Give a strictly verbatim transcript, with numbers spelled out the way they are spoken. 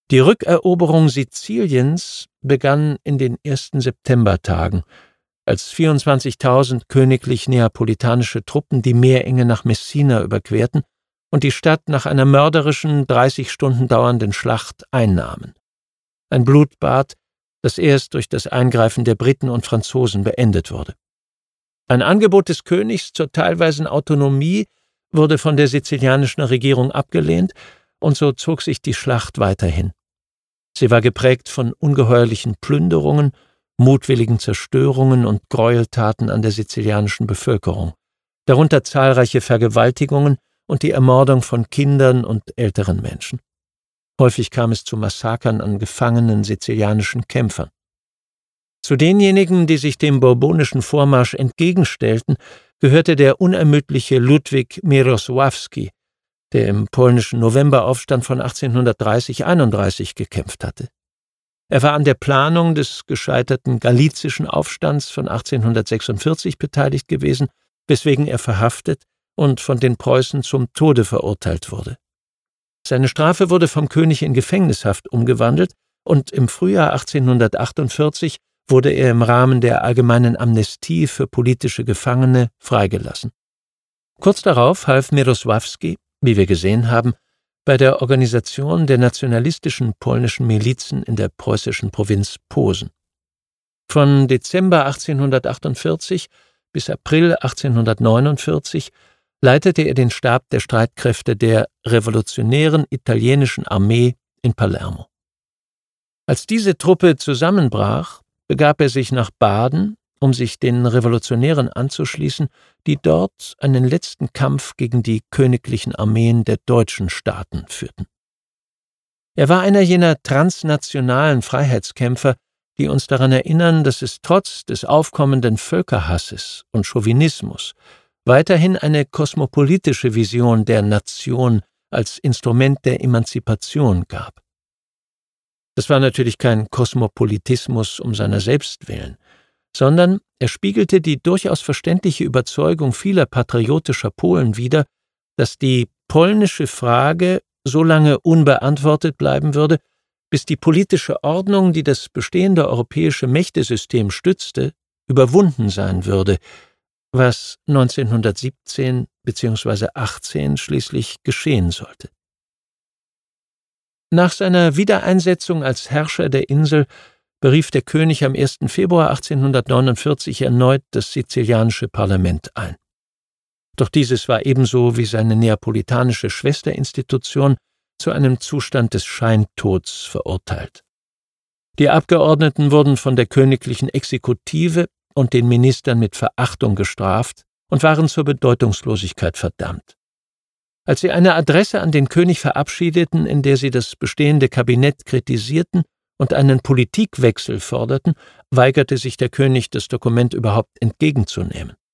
Die Rückeroberung Siziliens begann in den ersten Septembertagen, als vierundzwanzigtausend königlich-neapolitanische Truppen die Meerenge nach Messina überquerten und die Stadt nach einer mörderischen, dreißig Stunden dauernden Schlacht einnahmen. Ein Blutbad, das erst durch das Eingreifen der Briten und Franzosen beendet wurde. Ein Angebot des Königs zur teilweisen Autonomie wurde von der sizilianischen Regierung abgelehnt, und so zog sich die Schlacht weiterhin. Sie war geprägt von ungeheuerlichen Plünderungen, mutwilligen Zerstörungen und Gräueltaten an der sizilianischen Bevölkerung, darunter zahlreiche Vergewaltigungen und die Ermordung von Kindern und älteren Menschen. Häufig kam es zu Massakern an gefangenen sizilianischen Kämpfern. Zu denjenigen, die sich dem bourbonischen Vormarsch entgegenstellten, gehörte der unermüdliche Ludwik Mierosławski, der im polnischen Novemberaufstand von achtzehnhundertdreißig einunddreißig gekämpft hatte. Er war an der Planung des gescheiterten galizischen Aufstands von achtzehnhundertsechsundvierzig beteiligt gewesen, weswegen er verhaftet und von den Preußen zum Tode verurteilt wurde. Seine Strafe wurde vom König in Gefängnishaft umgewandelt und im Frühjahr achtzehnhundertachtundvierzig wurde er im Rahmen der allgemeinen Amnestie für politische Gefangene freigelassen. Kurz darauf half Mierosławski, wie wir gesehen haben, bei der Organisation der nationalistischen polnischen Milizen in der preußischen Provinz Posen. Von Dezember achtzehnhundertachtundvierzig bis April achtzehnhundertneunundvierzig leitete er den Stab der Streitkräfte der revolutionären italienischen Armee in Palermo. Als diese Truppe zusammenbrach, begab er sich nach Baden, um sich den Revolutionären anzuschließen, die dort einen letzten Kampf gegen die königlichen Armeen der deutschen Staaten führten. Er war einer jener transnationalen Freiheitskämpfer, die uns daran erinnern, dass es trotz des aufkommenden Völkerhasses und Chauvinismus weiterhin eine kosmopolitische Vision der Nation als Instrument der Emanzipation gab. Das war natürlich kein Kosmopolitismus um seiner selbst willen, sondern er spiegelte die durchaus verständliche Überzeugung vieler patriotischer Polen wider, dass die polnische Frage so lange unbeantwortet bleiben würde, bis die politische Ordnung, die das bestehende europäische Mächtesystem stützte, überwunden sein würde, was neunzehnhundertsiebzehn bzw. achtzehn schließlich geschehen sollte. Nach seiner Wiedereinsetzung als Herrscher der Insel berief der König am ersten Februar achtzehnhundertneunundvierzig erneut das sizilianische Parlament ein. Doch dieses war ebenso wie seine neapolitanische Schwesterinstitution zu einem Zustand des Scheintods verurteilt. Die Abgeordneten wurden von der königlichen Exekutive und den Ministern mit Verachtung gestraft und waren zur Bedeutungslosigkeit verdammt. Als sie eine Adresse an den König verabschiedeten, in der sie das bestehende Kabinett kritisierten und einen Politikwechsel forderten, weigerte sich der König, das Dokument überhaupt entgegenzunehmen.